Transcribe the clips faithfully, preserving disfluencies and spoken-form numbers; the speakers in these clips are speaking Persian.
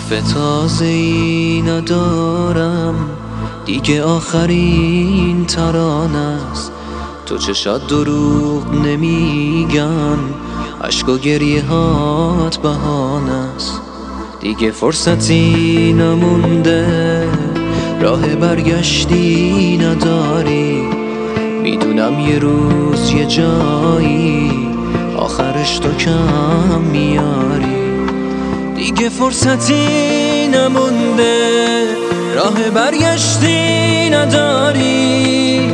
حرف تازه‌ای ندارم دیگه، آخرین ترانه است. تو چشات دروغ نمیگن، عشق و گریه هات بهانه است. دیگه فرصتی نمونده، راه برگشتی نداری. میدونم یه روز یه جایی آخرش تو کم میاری. دیگه فرصتی نمونده، راه برگشتی نداری.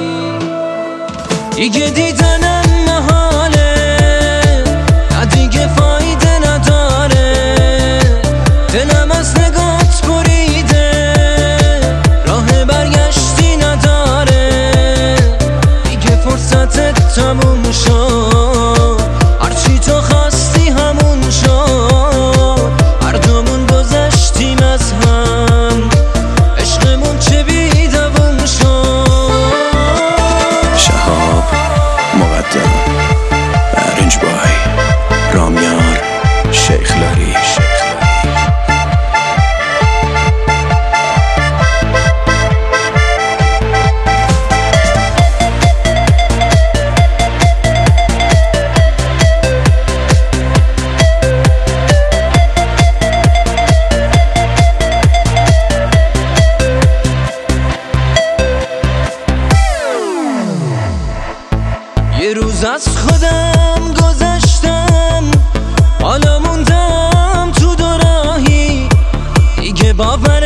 دیگه دیدنم محاله، نه دیگه فایده نداره. دلم از نگات بریده، راه برگشتی نداره. دیگه فرصتت تموم شد، هرچی تو خواستی همون شد. هر دومون گذشتیم از هم، عشقمون چه بی دووم شد. شهاب مقدم، برنج بای، رامیار، شیخ لاری. یه روز از خودم گذشتم، حالا موندم تو دوراهی. دیگه باور